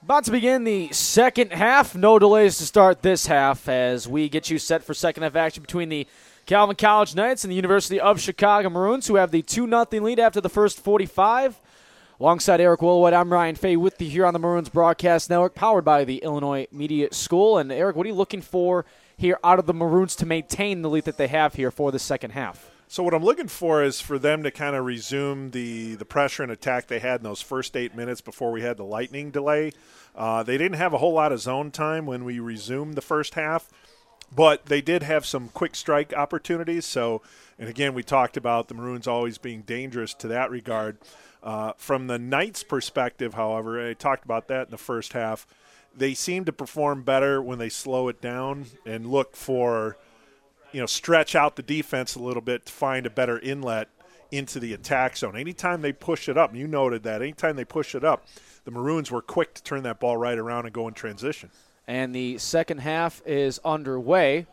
About to begin the second half. No delays to start this half as we get you set for second half action between the Calvin College Knights and the University of Chicago Maroons, who have the 2-0 lead after the first 45. Alongside Eric Willowite, I'm Ryan Fay with you here on the Maroons Broadcast Network, powered by the Illinois Media School. And Eric, what are you looking for here out of the Maroons to maintain the lead that they have here for the second half? So what I'm looking for is for them to kind of resume the pressure and attack they had in those first 8 minutes before we had the lightning delay. They didn't have a whole lot of zone time when we resumed the first half, but they did have some quick strike opportunities. So, and again, we talked about the Maroons always being dangerous to that regard. From the Knights' perspective, however, I talked about that in the first half, they seem to perform better when they slow it down and look for – stretch out the defense a little bit to find a better inlet into the attack zone. Anytime they push it up, and you noted that, anytime they push it up, the Maroons were quick to turn that ball right around and go in transition. And the second half is underway.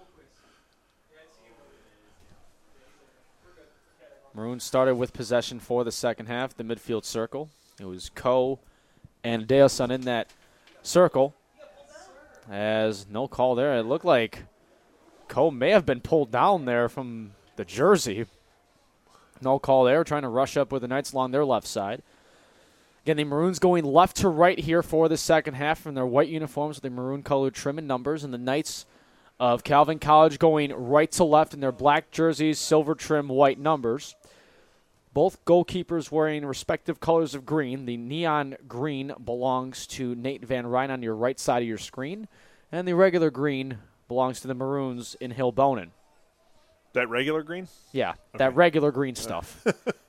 Maroons started with possession for the second half, the midfield circle. It was Coe and Deosun in that circle. As no call there, it looked like Coe may have been pulled down there from the jersey. No call there, trying to rush up with the Knights along their left side. Again, the Maroons going left to right here for the second half from their white uniforms with the maroon-colored trim and numbers, and the Knights of Calvin College going right to left in their black jerseys, silver trim, white numbers. Both goalkeepers wearing respective colors of green. The neon green belongs to Nate Van Ryn on your right side of your screen, and the regular green belongs to the Maroons in Hill Bonin. That regular green? Yeah, okay. That regular green stuff.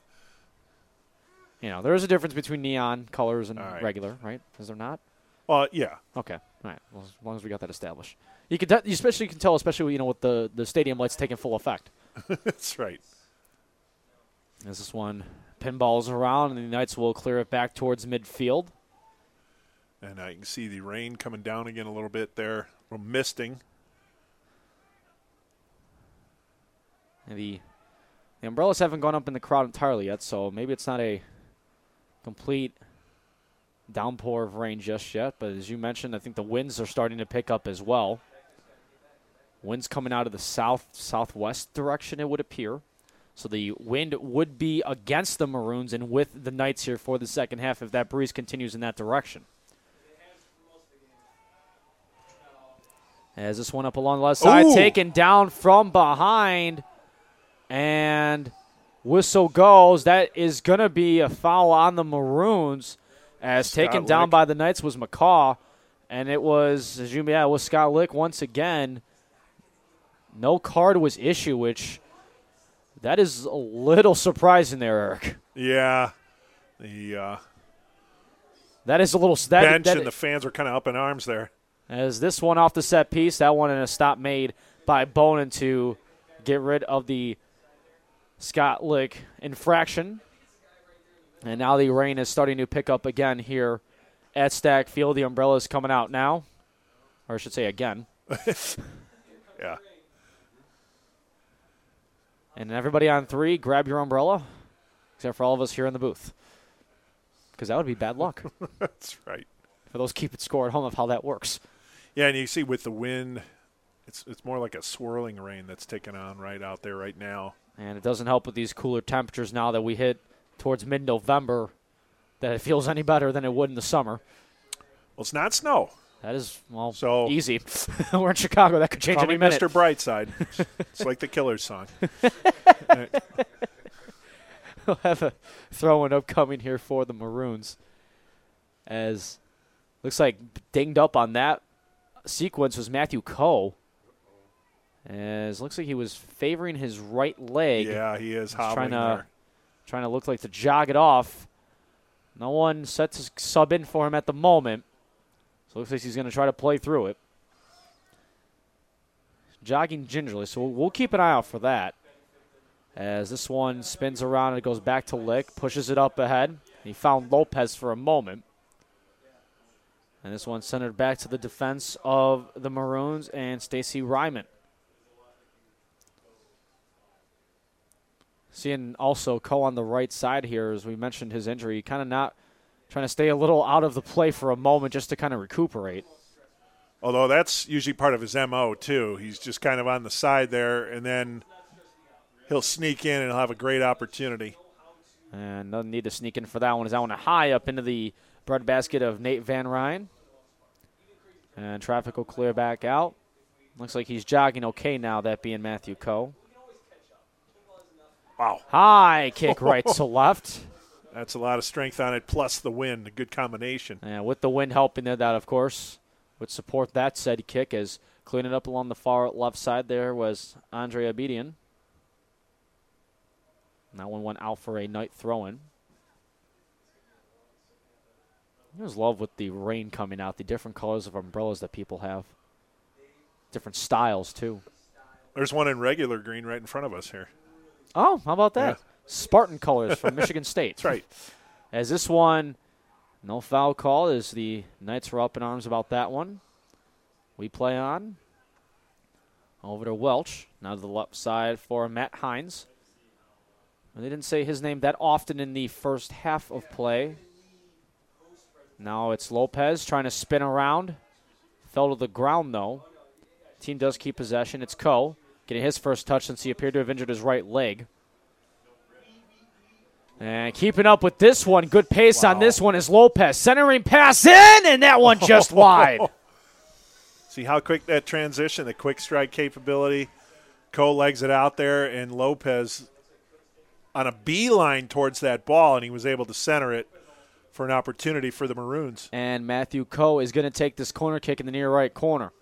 There is a difference between neon colors and regular, right? Is there not? Yeah. Okay, all right. Well, as long as we got that established. You can tell, especially with the stadium lights taking full effect. That's right. As this one pinballs around, and the Knights will clear it back towards midfield. And I can see the rain coming down again a little bit there. A little misting. The umbrellas haven't gone up in the crowd entirely yet, so maybe it's not a complete downpour of rain just yet. But as you mentioned, I think the winds are starting to pick up as well. Winds coming out of the southwest direction, it would appear. So the wind would be against the Maroons and with the Knights here for the second half if that breeze continues in that direction. As this one up along the left side, taken down from behind. And whistle goes. That is going to be a foul on the Maroons, as taken down by the Knights was McCaw. And it was, it was Scott Lick once again. No card was issued, which that is a little surprising there, Eric. Yeah. That is a little. Bench and the fans are kind of up in arms there. As this one off the set piece, that one in a stop made by Bonin to get rid of the Scott Lick infraction. And now the rain is starting to pick up again here at Stack Field. The umbrella is coming out now. Or I should say again. Yeah. And everybody on three, grab your umbrella. Except for all of us here in the booth. Because that would be bad luck. That's right. For those keeping score at home of how that works. Yeah, and you see with the wind, it's more like a swirling rain that's taken on right out there right now. And it doesn't help with these cooler temperatures now that we hit towards mid-November that it feels any better than it would in the summer. Well, it's not snow. That is, easy. We're in Chicago. That could change any minute. Mr. Brightside. It's like the Killers song. We'll have a throw-in upcoming here for the Maroons. As looks like dinged up on that sequence was Matthew Coe. As looks like he was favoring his right leg. Yeah, he is hobbling there. Trying to look like to jog it off. No one set to sub in for him at the moment. So it looks like he's going to try to play through it. Jogging gingerly, so we'll keep an eye out for that. As this one spins around and it goes back to Lick, pushes it up ahead. He found Lopez for a moment. And this one centered back to the defense of the Maroons and Stacey Ryman. Seeing also Coe on the right side here, as we mentioned his injury, kind of not trying to stay a little out of the play for a moment just to kind of recuperate. Although that's usually part of his MO, too. He's just kind of on the side there, and then he'll sneak in and he'll have a great opportunity. And doesn't need to sneak in for that one. Is that one high up into the breadbasket of Nate Van Ryn. And traffic will clear back out. Looks like he's jogging okay now, that being Matthew Coe. Wow. High kick right to left. That's a lot of strength on it, plus the wind. A good combination. And with the wind helping there, that, of course, would support that said kick, as cleaning up along the far left side there was Andre Abedian. That one went out for a night throw-in. I just love with the rain coming out, the different colors of umbrellas that people have. Different styles, too. There's one in regular green right in front of us here. Oh, how about that? Yeah. Spartan colors from Michigan State. That's right. As this one, no foul call, as the Knights were up in arms about that one. We play on. Over to Welch. Now to the left side for Matt Hines. And they didn't say his name that often in the first half of play. Now it's Lopez trying to spin around. Fell to the ground, though. Team does keep possession. It's Coe getting his first touch since he appeared to have injured his right leg. And keeping up with this one. Good pace on this one is Lopez. Centering pass in, and that one just wide. See how quick that transition, the quick strike capability. Coe legs it out there, and Lopez on a beeline towards that ball, and he was able to center it for an opportunity for the Maroons. And Matthew Coe is going to take this corner kick in the near right corner.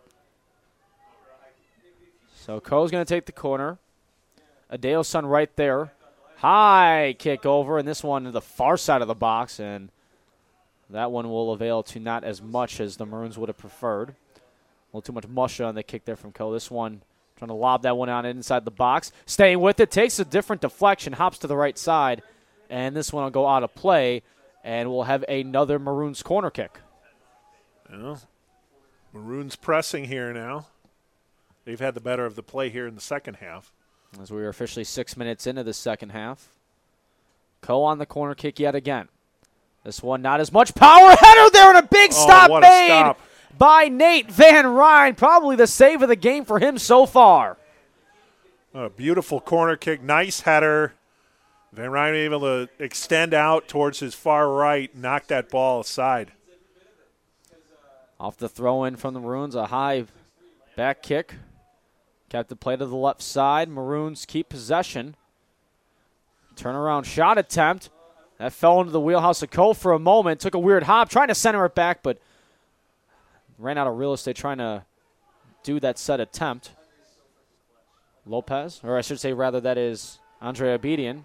So Coe's going to take the corner. Adeo Sun right there. High kick over, and this one to the far side of the box, and that one will avail to not as much as the Maroons would have preferred. A little too much mush on the kick there from Coe. This one trying to lob that one out inside the box. Staying with it, takes a different deflection, hops to the right side, and this one will go out of play, and we'll have another Maroons corner kick. Well, Maroons pressing here now. They've had the better of the play here in the second half. As we are officially 6 minutes into the second half. Coe on the corner kick yet again. This one not as much power. Header there, and a big stop made by Nate Van Ryn. Probably the save of the game for him so far. A beautiful corner kick. Nice header. Van Ryn able to extend out towards his far right, knock that ball aside. Off the throw-in from the Maroons, a high back kick. Kept the play to the left side. Maroons keep possession. Turnaround shot attempt. That fell into the wheelhouse of Coe for a moment. Took a weird hop, trying to center it back, but ran out of real estate trying to do that set attempt. Lopez, or I should say rather that is Andre Abedian.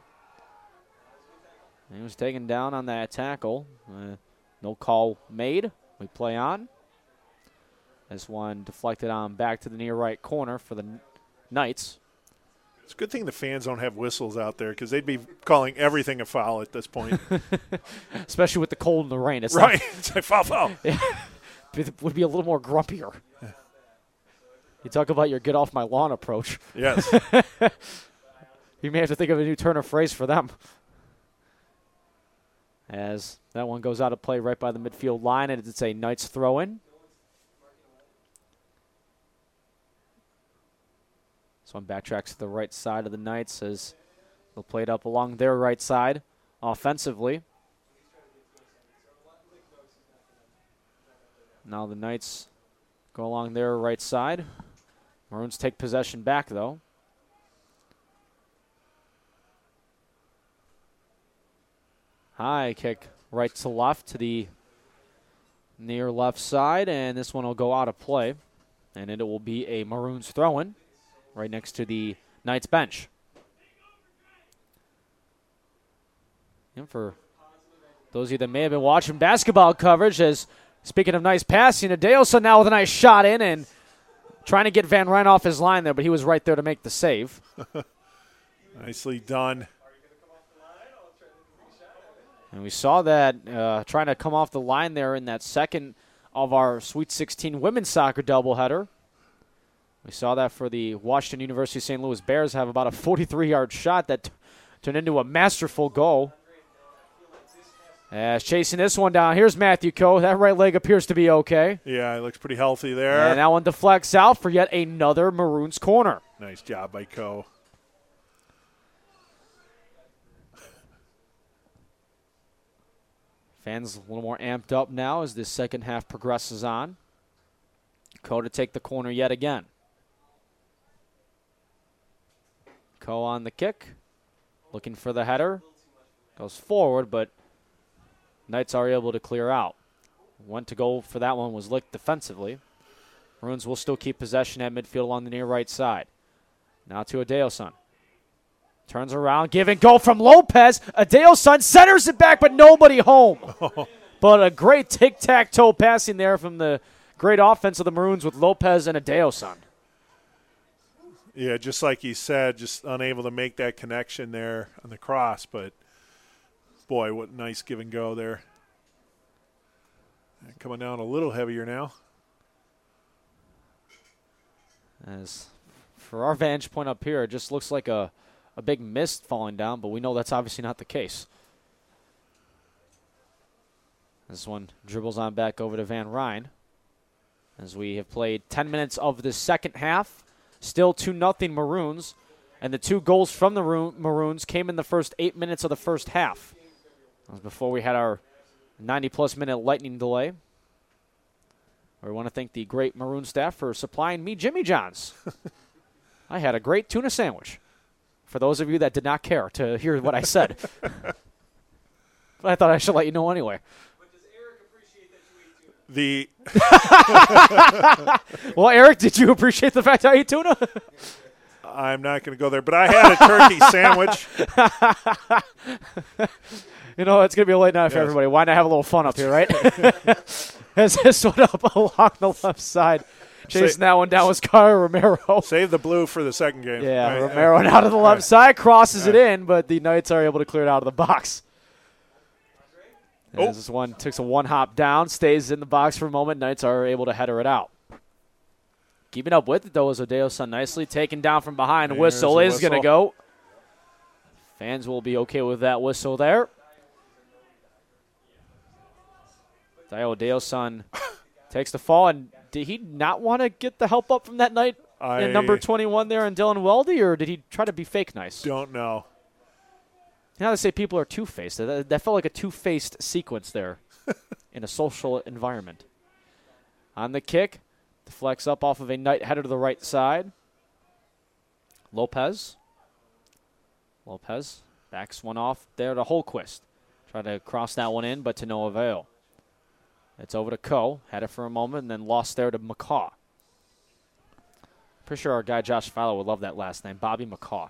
He was taken down on that tackle. No call made. We play on. This one deflected on back to the near right corner for the Knights. It's a good thing the fans don't have whistles out there because they'd be calling everything a foul at this point. Especially with the cold and the rain. It's right. It's like foul. It would be a little more grumpier. You talk about your get off my lawn approach. Yes. You may have to think of a new turn of phrase for them. As that one goes out of play right by the midfield line, and it's a Knights throw-in. This one backtracks to the right side of the Knights as they'll play it up along their right side offensively. Now the Knights go along their right side. Maroons take possession back, though. High kick right to left to the near left side, and this one will go out of play. And it will be a Maroons throw-in right next to the Knights bench. And for those of you that may have been watching basketball coverage, as speaking of nice passing, Adeosa now with a nice shot in and trying to get Van Ryn off his line there, but he was right there to make the save. Nicely done. And we saw that trying to come off the line there in that second of our Sweet 16 women's soccer doubleheader. We saw that for the Washington University St. Louis Bears have about a 43-yard shot that turned into a masterful goal. As chasing this one down, here's Matthew Coe. That right leg appears to be okay. Yeah, he looks pretty healthy there. And that one deflects out for yet another Maroons corner. Nice job by Coe. Fans a little more amped up now as this second half progresses on. Coe to take the corner yet again. Coe on the kick, looking for the header. Goes forward, but Knights are able to clear out. Went to go for that one, was licked defensively. Maroons will still keep possession at midfield on the near right side. Now to Adeosun. Turns around, give and go from Lopez. Adeosun centers it back, but nobody home. But a great tic-tac-toe passing there from the great offense of the Maroons with Lopez and Adeosun. Yeah, just like he said, just unable to make that connection there on the cross. But, boy, what nice give and go there. And coming down a little heavier now. As for our vantage point up here, it just looks like a big mist falling down, but we know that's obviously not the case. This one dribbles on back over to Van Ryn. As we have played 10 minutes of the second half, still 2-0 Maroons, and the 2 goals from the Maroons came in the first 8 minutes of the first half. That was before we had our 90-plus minute lightning delay. We want to thank the great Maroon staff for supplying me Jimmy John's. I had a great tuna sandwich. For those of you that did not care to hear what I said. But I thought I should let you know anyway. But does Eric appreciate that you ate tuna? Well, Eric, did you appreciate the fact I ate tuna? I'm not going to go there, but I had a turkey sandwich. You know, it's going to be a late night for everybody. Why not have a little fun up here, right? As this one up along the left side. Chasing that one down was Kyle Romero. Save the blue for the second game. Yeah, Right. Romero out to the left side, crosses it in, but the Knights are able to clear it out of the box. As this one takes a one-hop down, stays in the box for a moment. Knights are able to header it out. Keeping up with it, though, is Adeosun nicely taken down from behind. There's Whistle a is whistle. going to go. Fans will be okay with that whistle there. Adeosun takes the fall, and did he not want to get the help up from that Knight in number 21 there in Dylan Weldy, or did he try to be fake nice? Don't know. You know how they say people are two-faced. That felt like a two-faced sequence there in a social environment. On the kick, deflects up off of a Knight header to the right side. Lopez backs one off there to Holquist. Try to cross that one in, but to no avail. It's over to Coe. Had it for a moment and then lost there to McCaw. Pretty sure our guy Josh Fowler would love that last name, Bobby McCaw.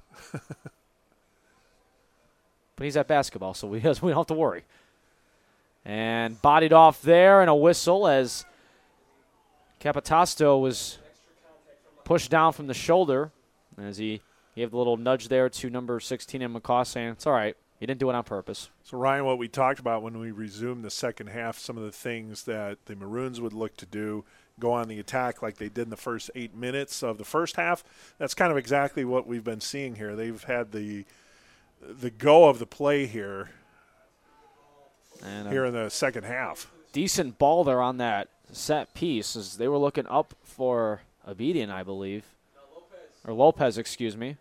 But he's at basketball, so we don't have to worry. And bodied off there, and a whistle as Capitasto was pushed down from the shoulder as he gave the little nudge there to number 16 in McCaw, saying, it's all right, you didn't do it on purpose. So, Ryan, what we talked about when we resumed the second half, some of the things that the Maroons would look to do, go on the attack like they did in the first 8 minutes of the first half, that's kind of exactly what we've been seeing here. They've had the go of the play here And in the second half. decent ball there on that set piece as they were looking up for Abedian, I believe. Or Lopez, excuse me.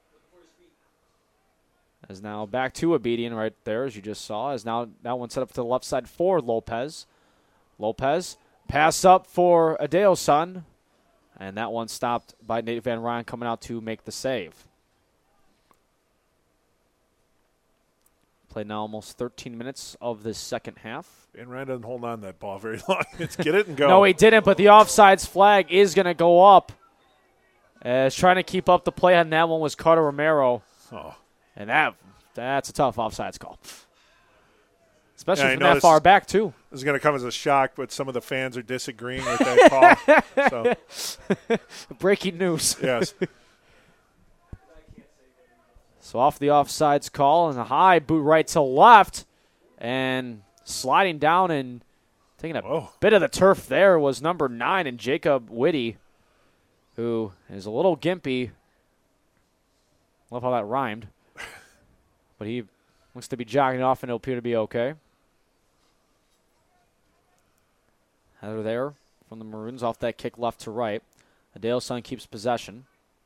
As now back to Abedian right there, as you just saw. As now that one set up to the left side for Lopez. Lopez, pass up for Adeosun. And that one stopped by Nate Van Ryn coming out to make the save. Played now almost 13 minutes of this second half. Van Ryn doesn't hold on to that ball very long. It's get it and go. No, he didn't, but the offsides flag is going to go up. As trying to keep up the play on that one was Carter Romero. Oh. And that's a tough offsides call. Especially Yeah, I from know that far back, too. This is going to come as a shock, but some of the fans are disagreeing with that call. So, Breaking news. yes. So off the offsides call and a high boot right to left. And sliding down and taking a bit of the turf there was number 9 and Jacob Whitty, who is a little gimpy. Love how that rhymed. But he looks to be jogging off and he'll appear to be okay. Header there from the Maroons off that kick left to right. Adeosun keeps possession.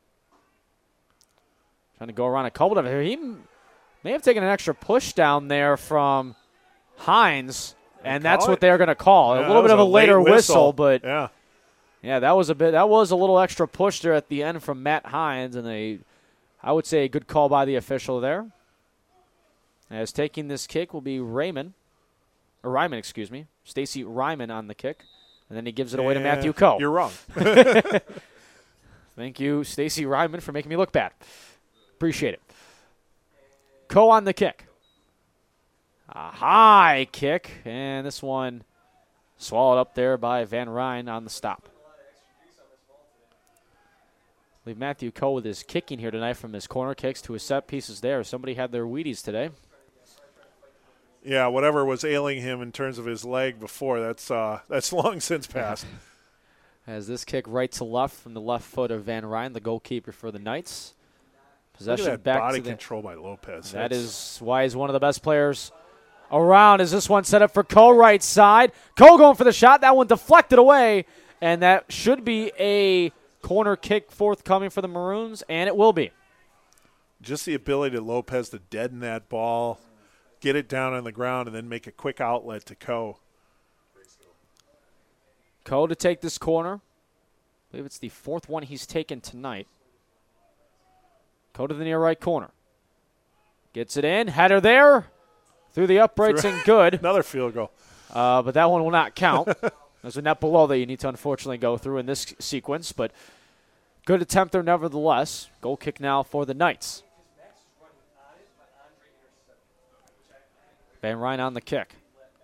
Trying to go around a couple of it. He may have taken an extra push down there from Hines, and that's what they're going to call. Yeah, a little bit of a later whistle, but yeah, that was a little extra push there at the end from Matt Hines, and I would say a good call by the official there. As taking this kick will be Ryman, excuse me. Stacy Ryman on the kick, and then he gives it away to Matthew Coe. You're wrong. Thank you, Stacy Ryman, for making me look bad. Appreciate it. Coe on the kick. A high kick, and this one swallowed up there by Van Ryn on the stop. I believe Matthew Coe with his kicking here tonight, from his corner kicks to his set pieces there. Somebody had their Wheaties today. Yeah, whatever was ailing him in terms of his leg before, that's long since passed. As this kick right to left from the left foot of Van Ryn, the goalkeeper for the Knights. Possession Look at that back body to control by Lopez. That is why he's one of the best players around. Is this one set up for Coe right side? Coe going for the shot. That one deflected away, and that should be a corner kick forthcoming for the Maroons, and it will be. Just the ability of Lopez to deaden that ball, get it down on the ground, and then make a quick outlet to Coe. Coe to take this corner. I believe it's the fourth one he's taken tonight. Coe to the near right corner. Gets it in. Header there. Through the uprights and good. Another field goal. But that one will not count. There's a net below that you need to unfortunately go through in this sequence. But good attempt there nevertheless. Goal kick now for the Knights. Van Ryn on the kick.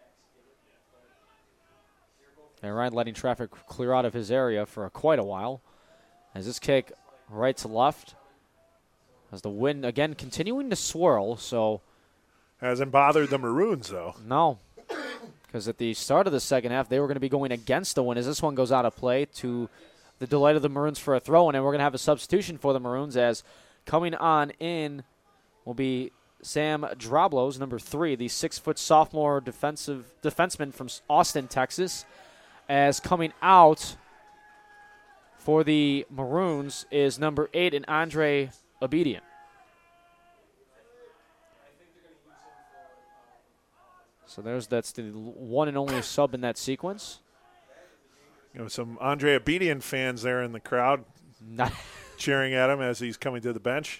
Van Ryn letting traffic clear out of his area for quite a while. As this kick right to left. As the wind again continuing to swirl, so hasn't bothered the Maroons though. No, because at the start of the second half they were going to be going against the wind. As this one goes out of play, to the delight of the Maroons for a throw-in, and we're going to have a substitution for the Maroons. As coming on in will be Sam Droblos, number 3, the 6-foot sophomore defenseman from Austin, Texas. As coming out for the Maroons is number 8, and Andre Obedient. So that's the one and only sub in that sequence. Some Andre Obedient fans there in the crowd cheering at him as he's coming to the bench.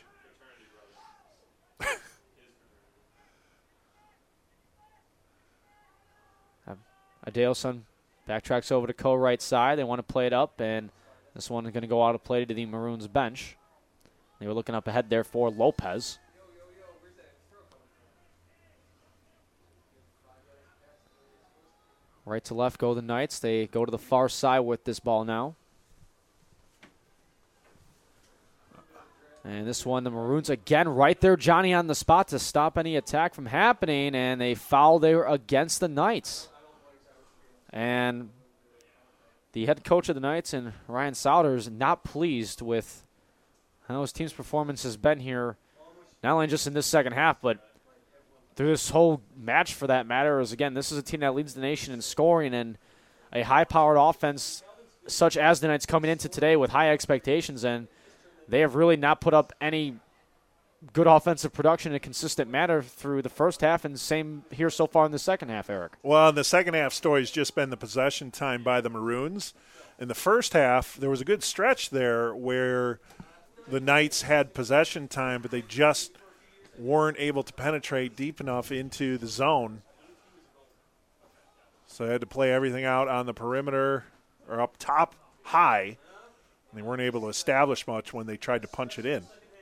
Adeosun backtracks over to Coe right side. They want to play it up, and this one is going to go out of play to the Maroons bench. They were looking up ahead there for Lopez. Right to left go the Knights. They go to the far side with this ball now. And this one, the Maroons again right there, Johnny on the spot to stop any attack from happening, and they foul there against the Knights. And the head coach of the Knights, and Ryan Sauter, is not pleased with how his team's performance has been here, not only just in this second half, but through this whole match for that matter. Is again, this is a team that leads the nation in scoring, and a high-powered offense such as the Knights coming into today with high expectations, and they have really not put up any good offensive production in a consistent manner through the first half, and same here so far in the second half, Eric. Well, in the second half story's just been the possession time by the Maroons. In the first half, there was a good stretch there where the Knights had possession time, but they just weren't able to penetrate deep enough into the zone. So they had to play everything out on the perimeter or up top high. They weren't able to establish much when they tried to punch it in.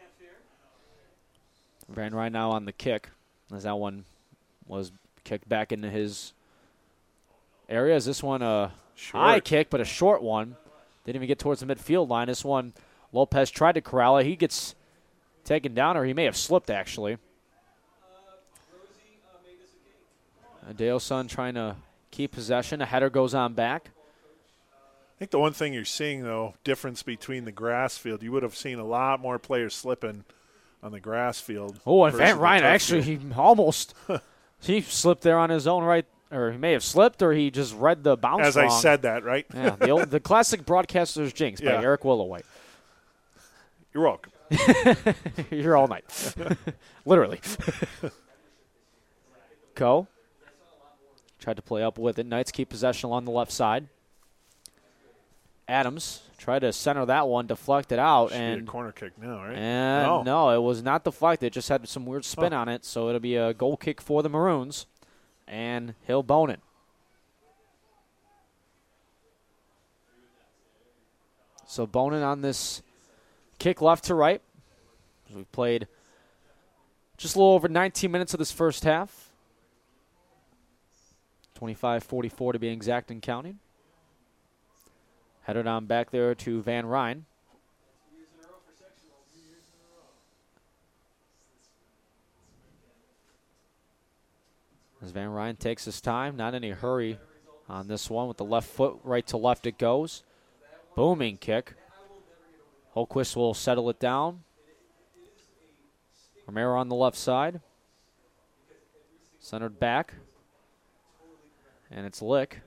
Van Ryn now on the kick, as that one was kicked back into his area. Is this one a high kick, but a short one? Didn't even get towards the midfield line. This one, Lopez tried to corral it. He gets taken down, or he may have slipped, actually. Adeosun trying to keep possession. A header goes on back. I think the one thing you're seeing, though, difference between the grass field, you would have seen a lot more players slipping on the grass field. Oh, and Van Ryn, actually, he almost he slipped there on his own right or he may have slipped, or he just read the bounce As wrong. I said that, right? Yeah, the classic broadcaster's jinx by Yeah. Eric Willoway. You're welcome. You're all night. Literally. Coe tried to play up with it. Knights keep possession along the left side. Adams tried to center that one, deflect it out, Should be and a corner kick now, right? and no, it was not deflected. It just had some weird spin on it, so it'll be a goal kick for the Maroons, and he'll bone it. So Bonin on this kick left to right. We've played just a little over 19 minutes of this first half. 25-44 to be exact and counting. Headed on back there to Van Ryn. As Van Ryn takes his time, not in any hurry on this one. With the left foot, right to left it goes. Booming kick. Holquist will settle it down. Romero on the left side. Centered back. And it's Lick.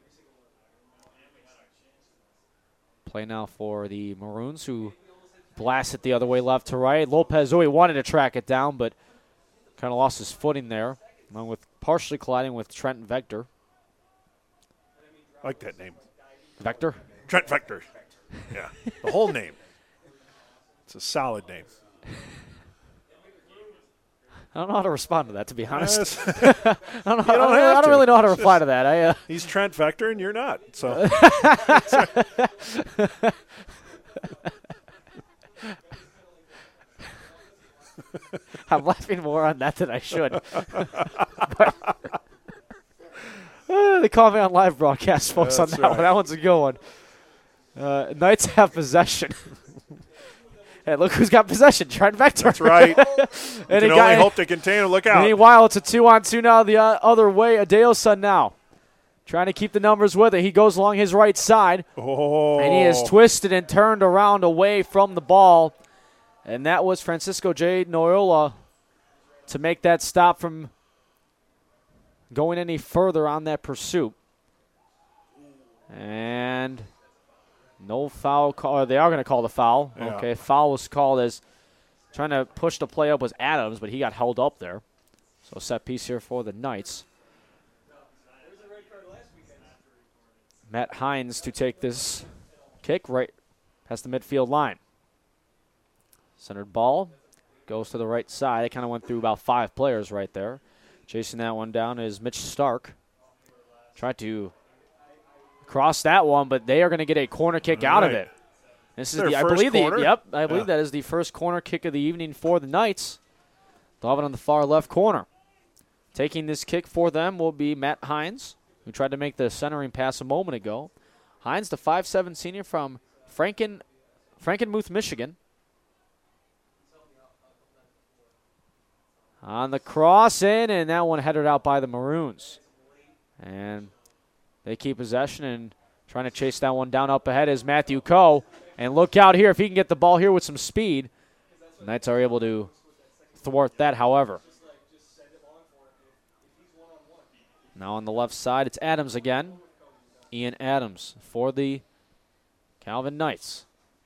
Play now for the Maroons, who blast it the other way, left to right. Lopez wanted to track it down, but kind of lost his footing there, along with partially colliding with Trent Vector. I like that name. Vector? Trent Vector. Yeah, the whole name. It's a solid name. I don't know how to respond to that, to be honest. Yes. I don't really know how to reply to that. He's Trent Vector, and you're not. So I'm laughing more on that than I should. They call me on live broadcast, folks, on That's that one. right. That one's a good one. Knights have possession. Hey, look who's got possession. Trent Vector. that's right. And You can only hope to contain him. Look out. Meanwhile, it's a 2-on-2 now the other way. Adeosun now trying to keep the numbers with it. He goes along his right side. Oh. And he is twisted and turned around away from the ball. And that was Francisco J. Noyola to make that stop from going any further on that pursuit. And no foul call. They are going to call the foul. Yeah. Okay, foul was called as trying to push the play up was Adams, but he got held up there. So set piece here for the Knights. Matt Hines to take this kick right past the midfield line. Centered ball goes to the right side. It kind of went through about 5 players right there. Chasing that one down is Mitch Stark. Tried to cross that one, but they are going to get a corner kick out of it. This is I believe that is the first corner kick of the evening for the Knights. They'll have it on the far left corner. Taking this kick for them will be Matt Hines, who tried to make the centering pass a moment ago. Hines, the 5'7" senior from Frankenmuth, Michigan. On the cross in, and that one headed out by the Maroons. And they keep possession, and trying to chase that one down up ahead is Matthew Coe. And look out here, if he can get the ball here with some speed. The Knights are able to thwart that, however. Now on the left side, it's Adams again. Ian Adams for the Calvin Knights.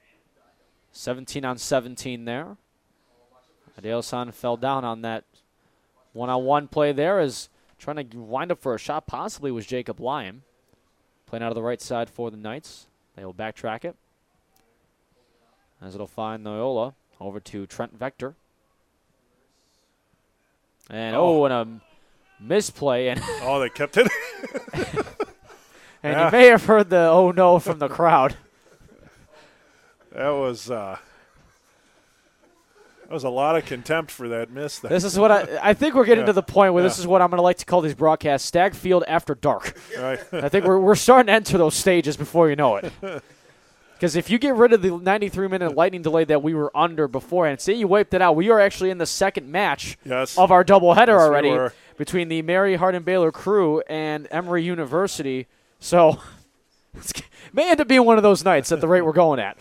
17-on-17 there. Adeosun fell down on that one-on-one play there, as trying to wind up for a shot possibly was Jacob Lyon. Playing out of the right side for the Knights. They will backtrack it, as it'll find Noyola over to Trent Vector. And and a misplay. And they kept it. and you may have heard the "oh no" from the crowd. That was a lot of contempt for that miss. This is what I think we're getting to the point where this is what I'm going to like to call these broadcasts Stagfield after dark. Right. I think we're starting to enter those stages before you know it. Because if you get rid of the 93-minute lightning delay that we were under beforehand, say you wiped it out, we are actually in the second match of our doubleheader already between the Mary Hardin Baylor Crew and Emory University. So it may end up being one of those nights at the rate we're going at.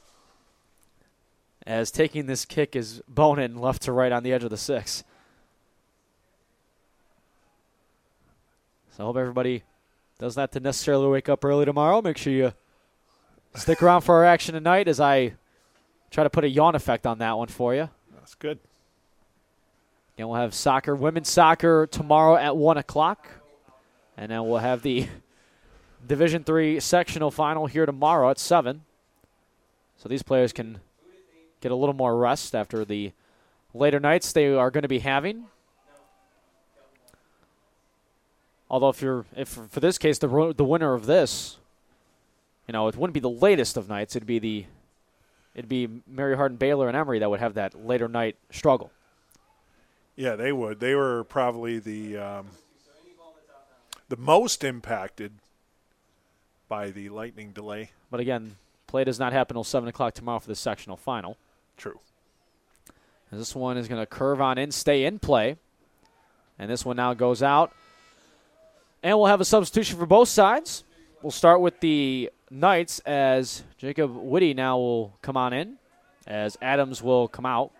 As taking this kick is Bonin left to right on the edge of the 6. So I hope everybody doesn't have to necessarily wake up early tomorrow. Make sure you stick around for our action tonight as I try to put a yawn effect on that one for you. That's good. And we'll have soccer, women's soccer tomorrow at 1 o'clock. And then we'll have the Division III sectional final here tomorrow at 7. So these players can get a little more rest after the later nights they are going to be having. Although if for this case, the winner of this, it wouldn't be the latest of nights. It'd be Mary Hardin, Baylor, and Emory that would have that later night struggle. Yeah, they would. They were probably the most impacted by the lightning delay. But again, play does not happen until 7 o'clock tomorrow for the sectional final. True. And this one is going to curve on in, stay in play. And this one now goes out. And we'll have a substitution for both sides. We'll start with the Knights as Jacob Whitty now will come on in, as Adams will come out.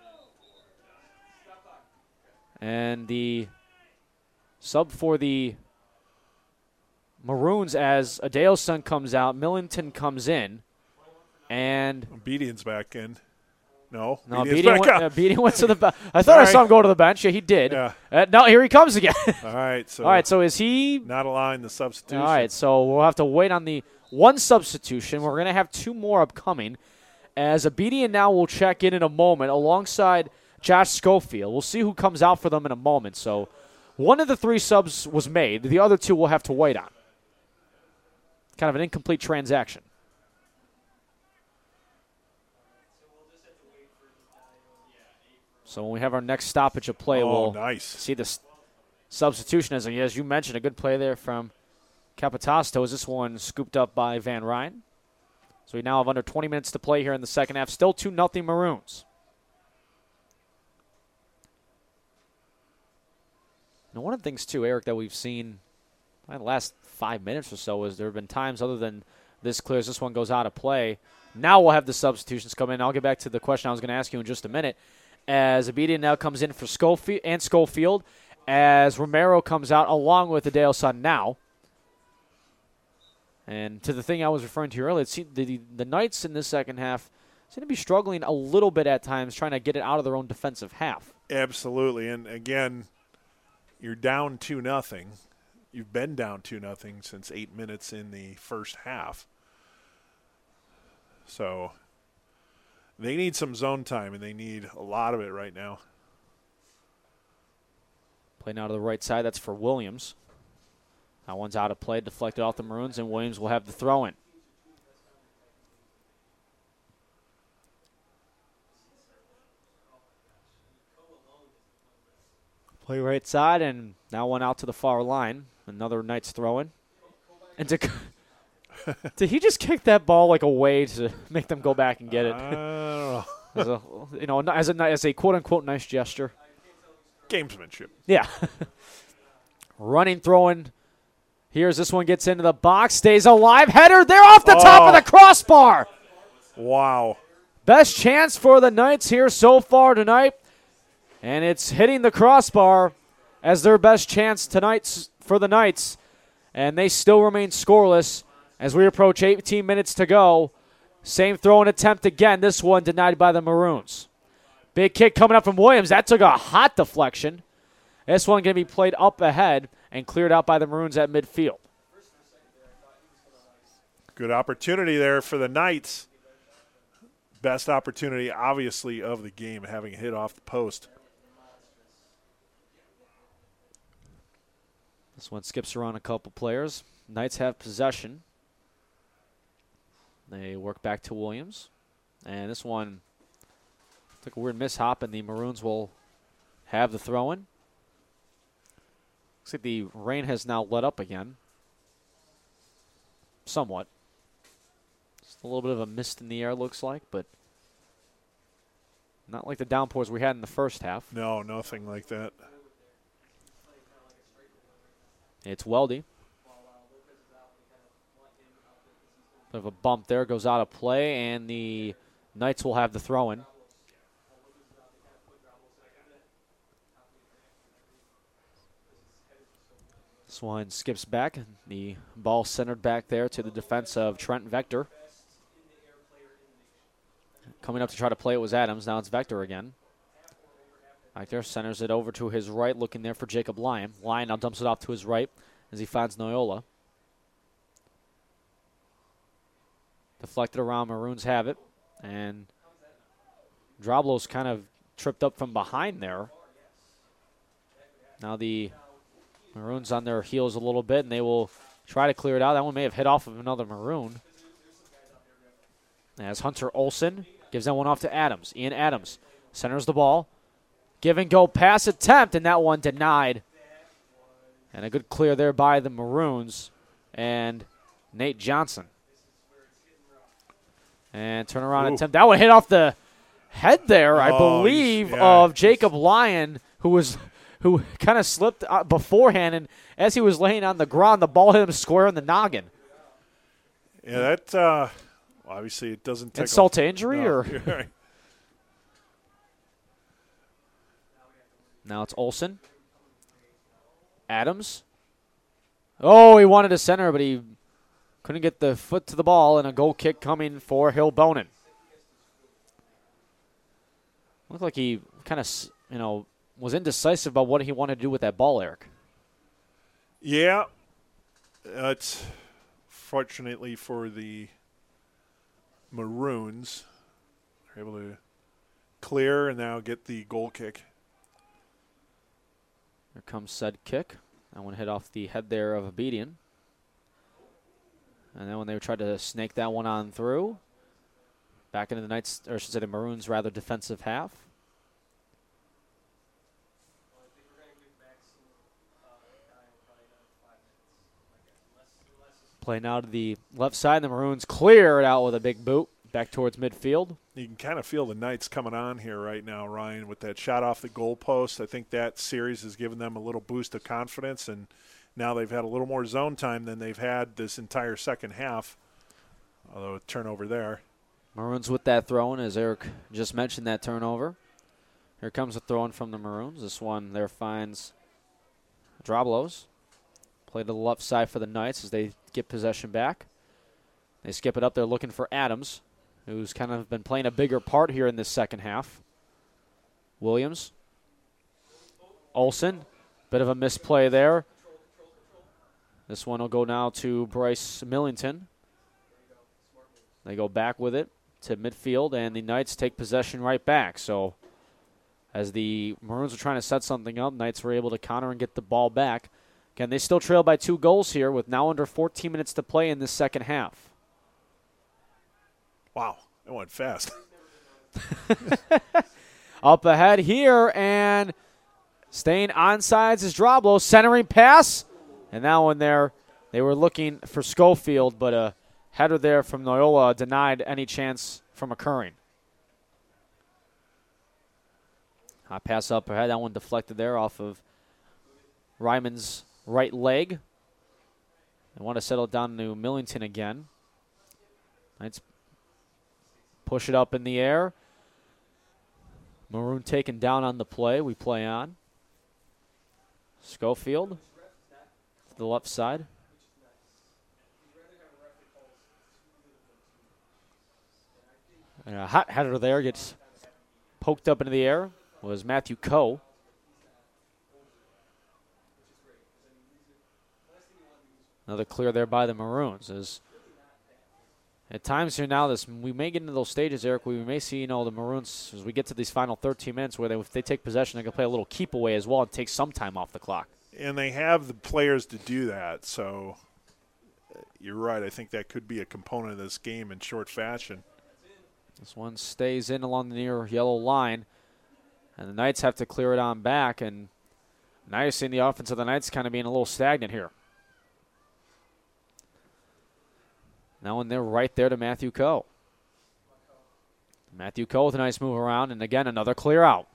And the sub for the Maroons as Adeosun comes out, Millington comes in, and Obedience back in. No, Beating went to the bench. I thought I saw him go to the bench. Yeah, he did. Yeah. No, here he comes again. All right. So is he not allowing the substitution? All right. So we'll have to wait on the one substitution. We're going to have two more upcoming, as Abedian now will check in a moment alongside Josh Schofield. We'll see who comes out for them in a moment. So one of the three subs was made. The other two we'll have to wait on. Kind of an incomplete transaction. So when we have our next stoppage of play, we'll see the substitution. As you mentioned, a good play there from Capitasto. Is this one scooped up by Van Ryn? So we now have under 20 minutes to play here in the second half. Still 2-0 Maroons. Now, one of the things, too, Eric, that we've seen in the last 5 minutes or so is there have been times other than this clear as this one goes out of play. Now we'll have the substitutions come in. I'll get back to the question I was going to ask you in just a minute. As Abedian now comes in for Schofield, as Romero comes out along with Adeosun now. And to the thing I was referring to earlier, it seemed the Knights in this second half seem to be struggling a little bit at times, trying to get it out of their own defensive half. Absolutely. And again, you're down 2-0. You've been down 2-0 since 8 minutes in the first half. So they need some zone time, and they need a lot of it right now. Play now to the right side. That's for Williams. That one's out of play, deflected off the Maroons, and Williams will have the throw-in. Play right side, and now one out to the far line. Another Knights throw-in. And did he just kick that ball like away to make them go back and get it? I don't know. as a quote-unquote nice gesture. Gamesmanship. Yeah. Running, throwing. Here's this one, gets into the box, stays alive. Header there off the top of the crossbar. Wow. Best chance for the Knights here so far tonight. And it's hitting the crossbar as their best chance tonight for the Knights. And they still remain scoreless as we approach 18 minutes to go. Same throwing attempt again. This one denied by the Maroons. Big kick coming up from Williams. That took a hot deflection. This one going to be played up ahead and cleared out by the Maroons at midfield. Good opportunity there for the Knights. Best opportunity, obviously, of the game, having a hit off the post. This one skips around a couple players. Knights have possession. They work back to Williams. And this one took a weird mishap, and the Maroons will have the throw-in. Looks like the rain has now let up again. Somewhat. Just a little bit of a mist in the air, looks like, but not like the downpours we had in the first half. No, nothing like that. It's Weldy. Bit of a bump there, goes out of play, and the Knights will have the throw-in. This one skips back. The ball centered back there to the defense of Trent Vector. Coming up to try to play it was Adams. Now it's Vector again. Vector centers it over to his right, looking there for Jacob Lyon. Lyon now dumps it off to his right as he finds Noyola. Deflected around, Maroons have it. And Drablo's kind of tripped up from behind there. Now the Maroons on their heels a little bit, and they will try to clear it out. That one may have hit off of another Maroon. As Hunter Olson gives that one off to Adams. Ian Adams centers the ball. Give and go pass attempt, and that one denied. And a good clear there by the Maroons and Nate Johnson. And turnaround attempt. That one hit off the head there, I believe, of Jacob Lyon, who kind of slipped beforehand, and as he was laying on the ground, the ball hit him square in the noggin. Yeah, that obviously it doesn't take insult to injury, no, or right. Now it's Olson. Adams. Oh, he wanted to center, but he couldn't get the foot to the ball, and a goal kick coming for Hill Bonin. Looked like he kind of, was indecisive about what he wanted to do with that ball, Eric. Yeah. It's fortunately for the Maroons, they're able to clear and now get the goal kick. Here comes said kick. That one hit off the head there of Abedian. And then when they tried to snake that one on through, back into the Knights, or I should say the Maroons' rather defensive half. Play now to the left side. The Maroons clear it out with a big boot back towards midfield. You can kind of feel the Knights coming on here right now, Ryan, with that shot off the goalpost. I think that series has given them a little boost of confidence, and now they've had a little more zone time than they've had this entire second half, although a turnover there. Maroons with that throw-in, as Eric just mentioned, that turnover. Here comes a throw-in from the Maroons. This one there finds Drablos. Play to the left side for the Knights as they get possession back. They skip it up there looking for Adams, who's kind of been playing a bigger part here in this second half. Williams. Olson. Bit of a misplay there. This one will go now to Bryce Millington. They go back with it to midfield, and the Knights take possession right back. So as the Maroons were trying to set something up, Knights were able to counter and get the ball back. Again, they still trail by 2 goals here with now under 14 minutes to play in this second half. Wow, that went fast. Up ahead here, and staying onsides is Drablo. Centering pass. And that one there, they were looking for Schofield, but a header there from Noyola denied any chance from occurring. Hot pass up ahead. That one deflected there off of Ryman's right leg. They want to settle it down to Millington again. Let's push it up in the air. Maroon taken down on the play. We play on. Schofield to the left side. And a hot header there gets poked up into the air. Was Matthew Coe. Another clear there by the Maroons. As at times here now, we may get into those stages, Eric, where we may see, the Maroons, as we get to these final 13 minutes, where if they take possession, they can play a little keep away as well and take some time off the clock. And they have the players to do that, so you're right. I think that could be a component of this game in short fashion. This one stays in along the near yellow line, and the Knights have to clear it on back, and now you're seeing the offense of the Knights kind of being a little stagnant here. Now and they're right there to Matthew Coe. Matthew Coe with a nice move around, and again, another clear out.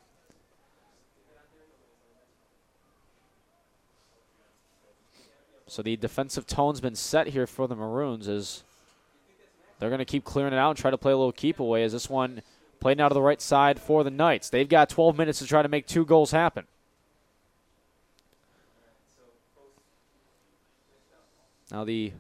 So the defensive tone's been set here for the Maroons as they're going to keep clearing it out and try to play a little keep away as this one played out to the right side for the Knights. They've got 12 minutes to try to make 2 goals happen. Now the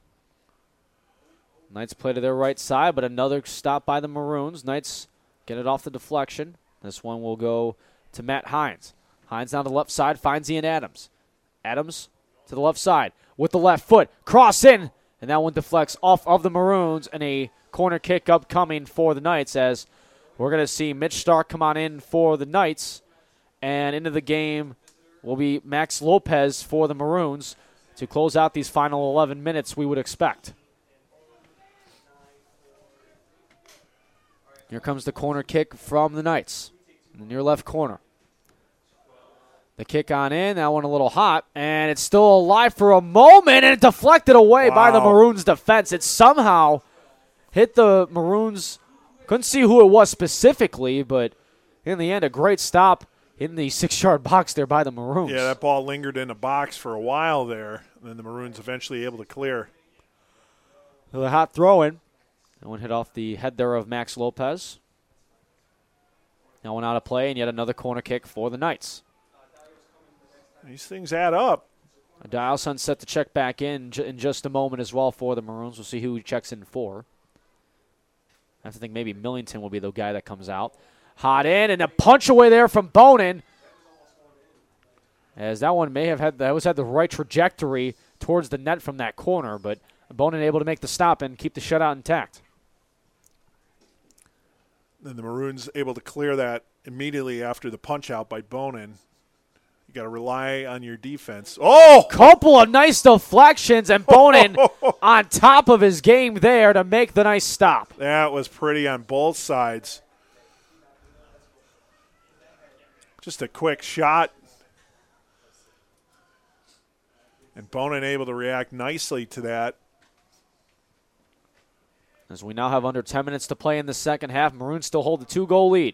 Knights play to their right side, but another stop by the Maroons. Knights get it off the deflection. This one will go to Matt Hines. Hines down the left side, finds Ian Adams. Adams to the left side with the left foot. Cross in, and that one deflects off of the Maroons, and a corner kick upcoming for the Knights as we're going to see Mitch Stark come on in for the Knights, and into the game will be Max Lopez for the Maroons to close out these final 11 minutes we would expect. Here comes the corner kick from the Knights in the near left corner. The kick on in, that one a little hot, and it's still alive for a moment, and it deflected away by the Maroons defense. It somehow hit the Maroons. Couldn't see who it was specifically, but in the end, a great stop in the 6-yard box there by the Maroons. Yeah, that ball lingered in the box for a while there, and then the Maroons eventually able to clear. The hot throw-in. That one hit off the head there of Max Lopez. Now one out of play, and yet another corner kick for the Knights. These things add up. Dialson set to check back in just a moment as well for the Maroons. We'll see who he checks in for. I have to think maybe Millington will be the guy that comes out. Hot in, and a punch away there from Bonin. As that one may have had the right trajectory towards the net from that corner, but Bonin able to make the stop and keep the shutout intact. Then the Maroons able to clear that immediately after the punch out by Bonin. You got to rely on your defense. Oh! Couple of nice deflections, and Bonin on top of his game there to make the nice stop. That was pretty on both sides. Just a quick shot. And Bonin able to react nicely to that. As we now have under 10 minutes to play in the second half, Maroons still hold the 2-goal lead.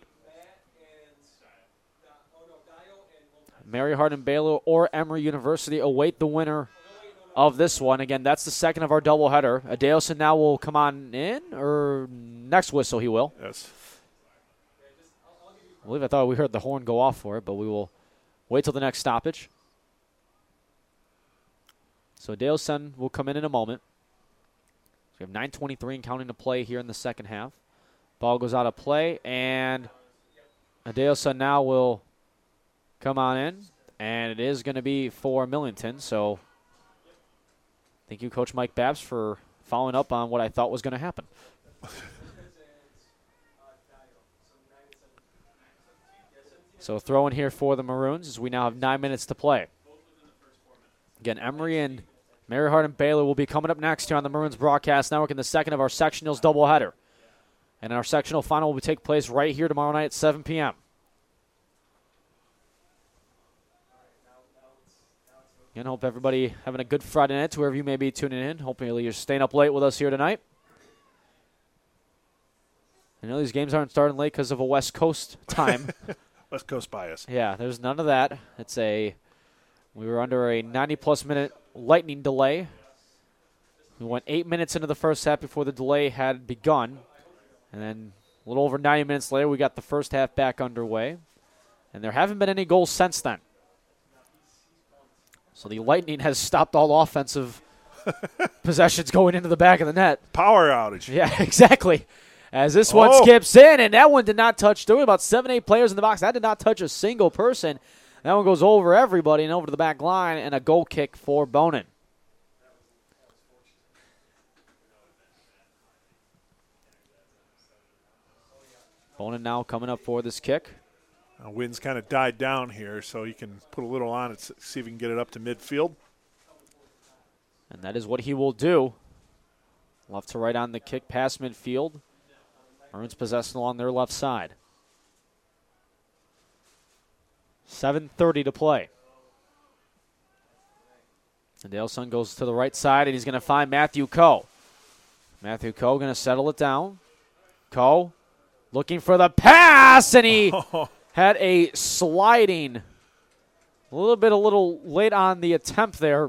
Mary Hardin Baylor or Emory University await the winner of this one. Again, that's the second of our doubleheader. Adeosun now will come on in, or next whistle he will. Yes. I thought we heard the horn go off for it, but we will wait till the next stoppage. So Adeosun will come in a moment. So we have 9:23 and counting to play here in the second half. Ball goes out of play, and Adeosun now will come on in, and it is going to be for Millington. So thank you, Coach Mike Babs, for following up on what I thought was going to happen. So throw in here for the Maroons as we now have 9 minutes to play. Again, Emory and Mary Hardin Baylor will be coming up next here on the Maroons Broadcast Network in the second of our sectionals doubleheader. And our sectional final will take place right here tomorrow night at 7 p.m. Again, hope everybody having a good Friday night, wherever you may be tuning in. Hopefully you're staying up late with us here tonight. I know these games aren't starting late because of a West Coast time. West Coast bias. Yeah, there's none of that. We were under a 90-plus minute lightning delay. We went 8 minutes into the first half before the delay had begun. And then a little over 90 minutes later, we got the first half back underway. And there haven't been any goals since then. So the Lightning has stopped all offensive possessions going into the back of the net. Power outage. Yeah, exactly. As this one skips in, and that one did not touch. There were about 7-8 players in the box. That did not touch a single person. That one goes over everybody and over to the back line, and a goal kick for Bonin. Bonin now coming up for this kick. Wind's kind of died down here, so you can put a little on it, see if you can get it up to midfield. And that is what he will do. Left to right on the kick past midfield. Maroons possession along their left side. 7:30 to play. And Daleson goes to the right side, and he's going to find Matthew Coe. Matthew Coe going to settle it down. Coe looking for the pass, and he had a sliding, a little late on the attempt there.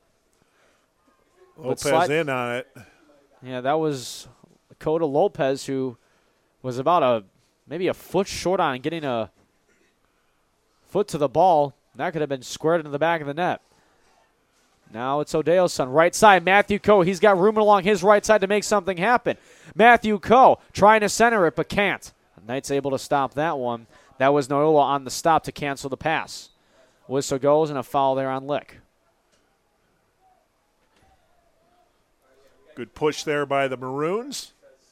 Lopez in on it. Yeah, that was Coda Lopez, who was about maybe a foot short on getting a foot to the ball. That could have been squared into the back of the net. Now it's Odeo's son. Right side, Matthew Coe. He's got room along his right side to make something happen. Matthew Coe trying to center it, but can't. Knights able to stop that one. That was Noyola on the stop to cancel the pass. Whistle goes, and a foul there on Lick. Good push there by the Maroons.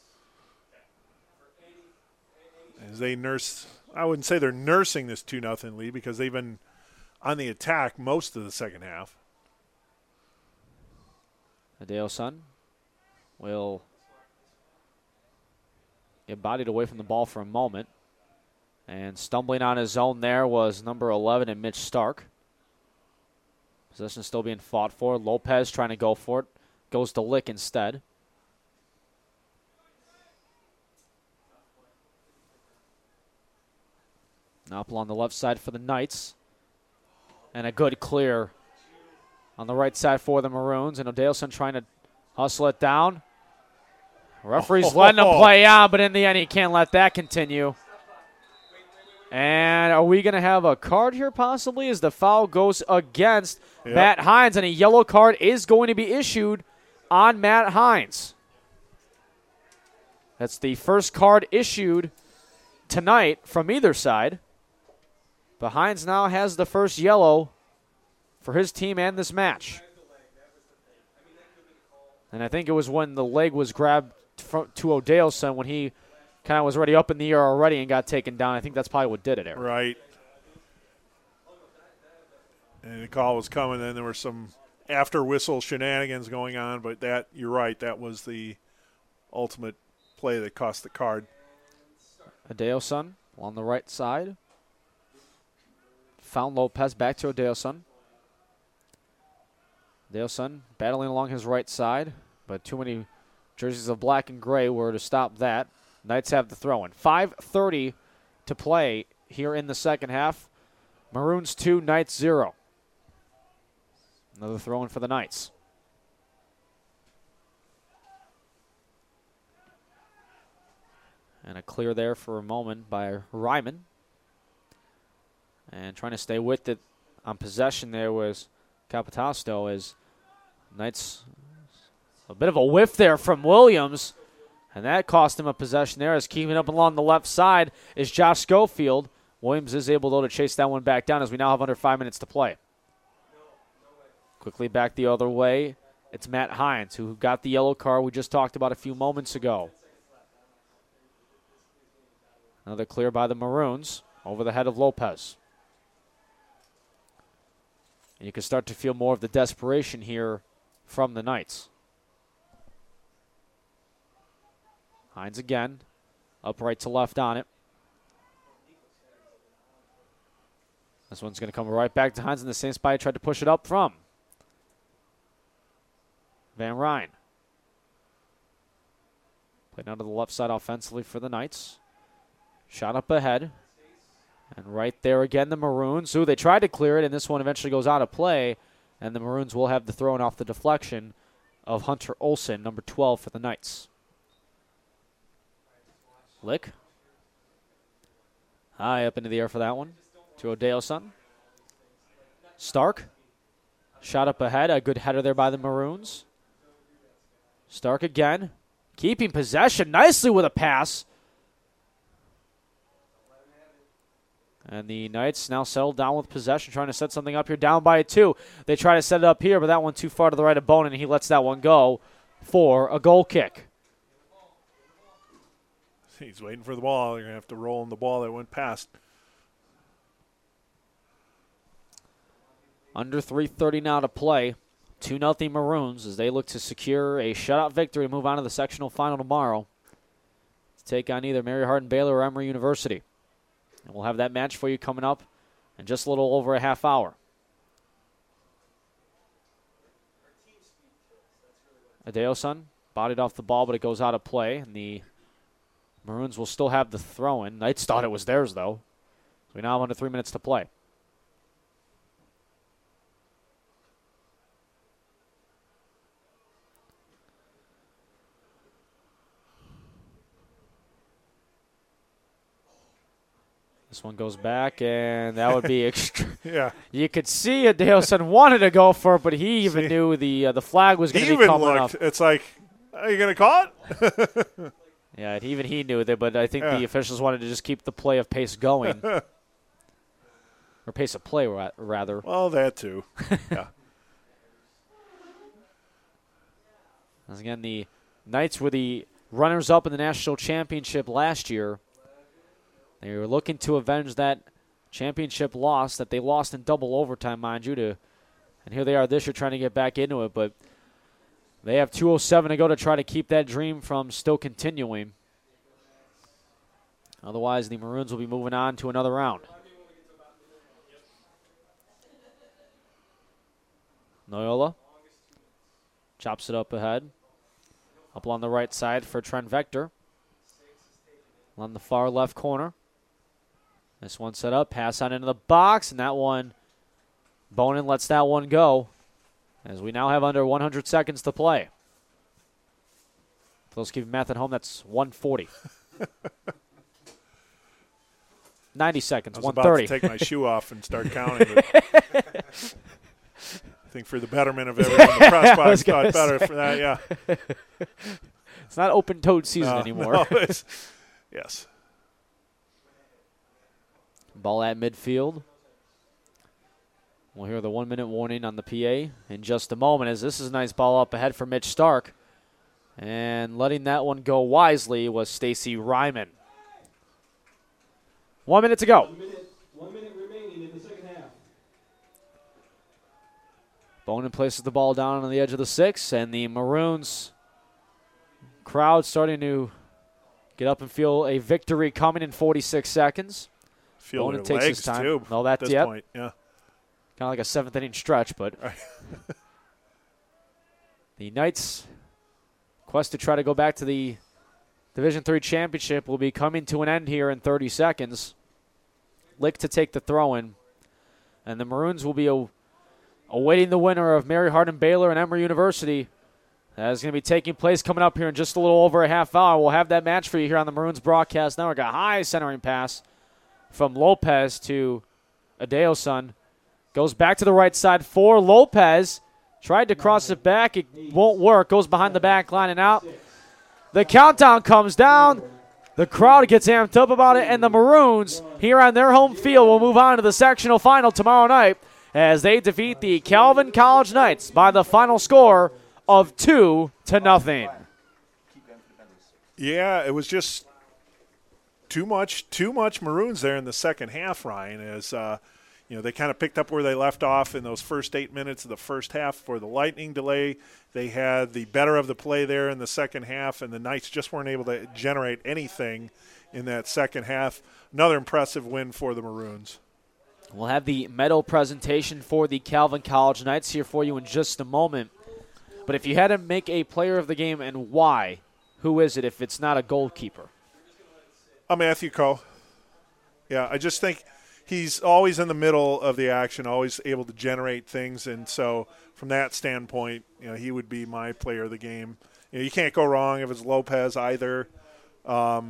As they nurse, I wouldn't say they're nursing this 2-0 lead because they've been on the attack most of the second half. Odeo's son will get bodied away from the ball for a moment. And stumbling on his own there was number 11 and Mitch Stark. Possession still being fought for. Lopez trying to go for it. Goes to Lick instead. Knoppel on the left side for the Knights. And a good clear on the right side for the Maroons. And Odeilson trying to hustle it down. Referee's letting him play on, but in the end he can't let that continue. And are we going to have a card here possibly as the foul goes against Matt Hines, and a yellow card is going to be issued on Matt Hines. That's the first card issued tonight from either side. But Hines now has the first yellow for his team and this match. And I think it was when the leg was grabbed to Odeilson when he kind of was already up in the air already and got taken down. I think that's probably what did it, Eric. Right. And the call was coming, and there were some after-whistle shenanigans going on, but that, you're right, that was the ultimate play that cost the card. Odeilson on the right side. Found Lopez back to Odeilson. Odeilson battling along his right side, but too many jerseys of black and gray were to stop that. Knights have the throw-in. 5:30 to play here in the second half. Maroons 2, Knights 0. Another throw-in for the Knights. And a clear there for a moment by Ryman. And trying to stay with it on possession there was Capitasto as Knights, a bit of a whiff there from Williams. And that cost him a possession there as keeping up along the left side is Josh Schofield. Williams is able, though, to chase that one back down as we now have under 5 minutes to play. Quickly back the other way. It's Matt Hines, who got the yellow card we just talked about a few moments ago. Another clear by the Maroons over the head of Lopez. And you can start to feel more of the desperation here from the Knights. Hines again, upright to left on it. This one's going to come right back to Hines in the same spot he tried to push it up from. Van Ryn. Playing out to the left side offensively for the Knights. Shot up ahead. And right there again, the Maroons. Ooh, they tried to clear it, and this one eventually goes out of play. And the Maroons will have the throw-in off the deflection of Hunter Olsen, number 12 for the Knights. Lick. High up into the air for that one. To Odeilson. Stark. Shot up ahead. A good header there by the Maroons. Stark again. Keeping possession nicely with a pass. And the Knights now settled down with possession, trying to set something up here. Down by 2. They try to set it up here, but that one too far to the right of Bonin, and he lets that one go for a goal kick. He's waiting for the ball. You're going to have to roll him the ball that went past. Under 3:30 now to play. 2-0 Maroons as they look to secure a shutout victory and move on to the sectional final tomorrow to take on either Mary Hardin Baylor or Emory University. And we'll have that match for you coming up in just a little over a half hour. Odeilson bodied off the ball, but it goes out of play, and the Maroons will still have the throw-in. Knights thought it was theirs, though. So we now have under 3 minutes to play. This one goes back, and that would be extra. Yeah. You could see Adeosun wanted to go for it, but he even knew the flag was going to be coming up. It's like, are you going to call it? Yeah, even he knew that, but I think the officials wanted to just keep the play of pace going. Or pace of play, rather. Well, that too. Yeah. As again, the Knights were the runners-up in the national championship last year. They were looking to avenge that championship loss that they lost in double overtime, mind you. And here they are this year trying to get back into it. But they have 2:07 to go to try to keep that dream from still continuing. Otherwise, the Maroons will be moving on to another round. Noyola chops it up ahead. Up along the right side for Trent Vector. On the far left corner. This one set up, pass on into the box, and that one, Bonin lets that one go as we now have under 100 seconds to play. For those keeping math at home, that's 140. 90 seconds, 130. I was about to take my shoe off and start counting. I think for the betterment of everyone, the press box thought better for that, yeah. It's not open-toed season anymore. No, yes. Ball at midfield. We'll hear the 1-minute warning on the PA in just a moment, as this is a nice ball up ahead for Mitch Stark. And letting that one go wisely was Stacy Ryman. 1 minute to go. 1 minute remaining in the second half. Bonin places the ball down on the edge of the 6, and the Maroons crowd starting to get up and feel a victory coming in 46 seconds. Feel Bonin their takes legs his time. too. No, that's at this point, yeah. Kind of like a seventh inning stretch, but the Knights' quest to try to go back to the Division III championship will be coming to an end here in 30 seconds. Lick to take the throw-in, and the Maroons will be awaiting the winner of Mary Hardin Baylor and Emory University. That is going to be taking place coming up here in just a little over a half hour. We'll have that match for you here on the Maroons Broadcast Network. A high centering pass from Lopez to Adeosun. Goes back to the right side for Lopez. Tried to cross it back. It won't work. Goes behind the back line and out. The countdown comes down. The crowd gets amped up about it. And the Maroons, here on their home field, will move on to the sectional final tomorrow night as they defeat the Calvin College Knights by the final score of 2-0. Yeah, it was just too much Maroons there in the second half, Ryan, as they kind of picked up where they left off in those first 8 minutes of the first half for the lightning delay. They had the better of the play there in the second half, and the Knights just weren't able to generate anything in that second half. Another impressive win for the Maroons. We'll have the medal presentation for the Calvin College Knights here for you in just a moment. But if you had to make a player of the game and why, who is it if it's not a goalkeeper? Matthew Coe. Yeah, I just think he's always in the middle of the action, always able to generate things. And so from that standpoint, he would be my player of the game. You can't go wrong if it's Lopez either. But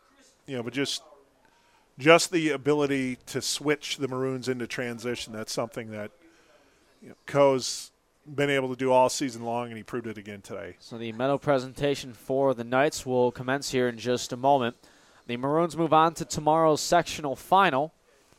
just the ability to switch the Maroons into transition, that's something that Coe's been able to do all season long, and he proved it again today. So the medal presentation for the Knights will commence here in just a moment. The Maroons move on to tomorrow's sectional final.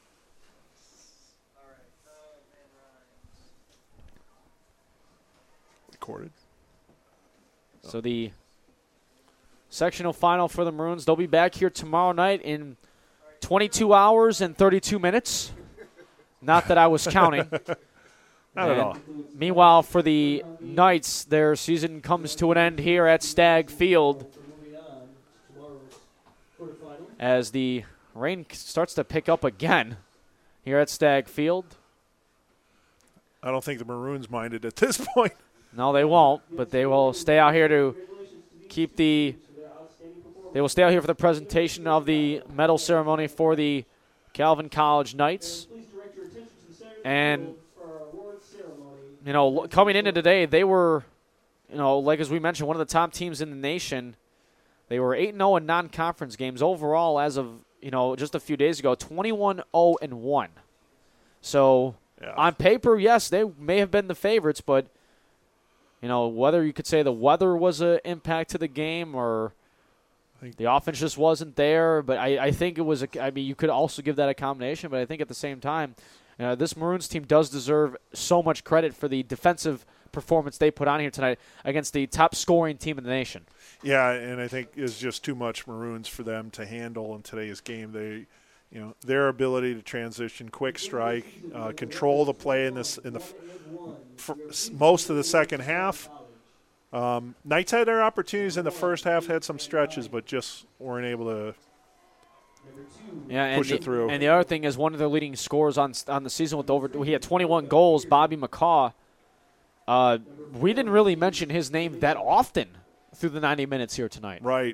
Recorded. So the sectional final for the Maroons, they'll be back here tomorrow night in 22 hours and 32 minutes. Not that I was counting. Not at all. Meanwhile, for the Knights, their season comes to an end here at Stagg Field as the rain starts to pick up again here at Stagg Field. I don't think the Maroons minded at this point. No, they won't, but they will stay out here to keep they will stay out here for the presentation of the medal ceremony for the Calvin College Knights. And, coming into today, they were, like as we mentioned, one of the top teams in the nation. They were 8-0 in non-conference games. Overall, as of just a few days ago, 21-0-1. So Yeah. on paper, yes, they may have been the favorites, but whether you could say the weather was an impact to the game or the offense just wasn't there, but I think it was. You could also give that a combination, but I think at the same time, this Maroons team does deserve so much credit for the defensive performance they put on here tonight against the top scoring team in the nation. Yeah, and I think it's just too much Maroons for them to handle in today's game. They, their ability to transition, quick strike, control the play in most of the second half. Knights had their opportunities in the first half, had some stretches, but just weren't able to push it through. And the other thing is one of their leading scorers on the season he had 21 goals, Bobby McCaw. We didn't really mention his name that often through the 90 minutes here tonight. Right.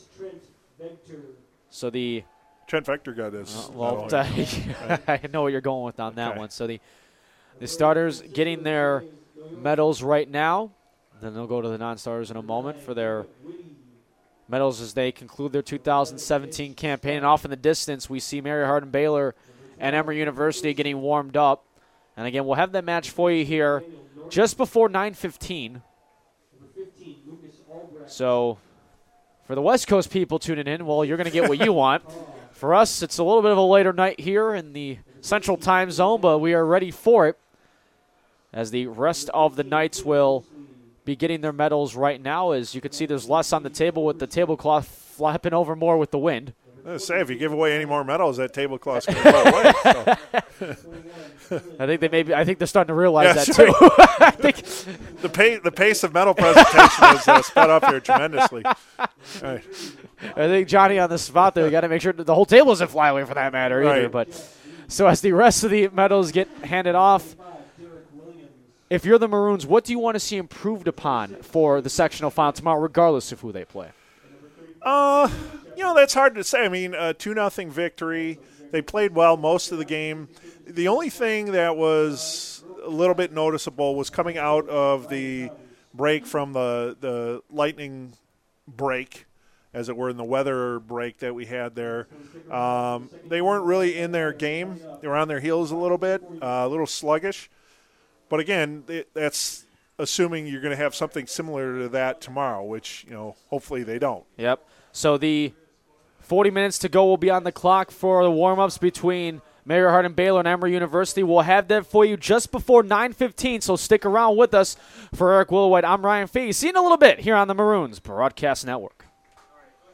So Trent Vector got his. I know what you're going with on that one. So the starters getting their medals right now. Then they'll go to the non-starters in a moment for their medals as they conclude their 2017 campaign. And off in the distance, we see Mary Hardin-Baylor and Emory University getting warmed up. And again, we'll have that match for you here just before 9:15. So for the West Coast people tuning in, well, you're going to get what you want. For us, it's a little bit of a later night here in the Central Time Zone, but we are ready for it as the rest of the Knights will be getting their medals right now. As you can see, there's less on the table with the tablecloth flapping over more with the wind. I was say, if you give away any more medals, that tablecloth's going to go away. So. I think they're starting to realize that right. too. I think the pace of medal presentation has sped up here tremendously. All right. I think Johnny on the spot there. We got to make sure that the whole table doesn't fly away for that matter either. Right. But so as the rest of the medals get handed off, if you're the Maroons, what do you want to see improved upon for the sectional final tomorrow, regardless of who they play? That's hard to say. I mean, 2-0 victory. They played well most of the game. The only thing that was a little bit noticeable was coming out of the break from the lightning break, as it were, in the weather break that we had there. They weren't really in their game. They were on their heels a little sluggish. But again, that's assuming you're going to have something similar to that tomorrow, which, hopefully they don't. Yep. So the 40 minutes to go will be on the clock for the warm-ups between Mary Hardin-Baylor and Emory University. We'll have that for you just before 9:15, so stick around with us. For Eric Willowhite, I'm Ryan Fee. See you in a little bit here on the Maroons Broadcast Network.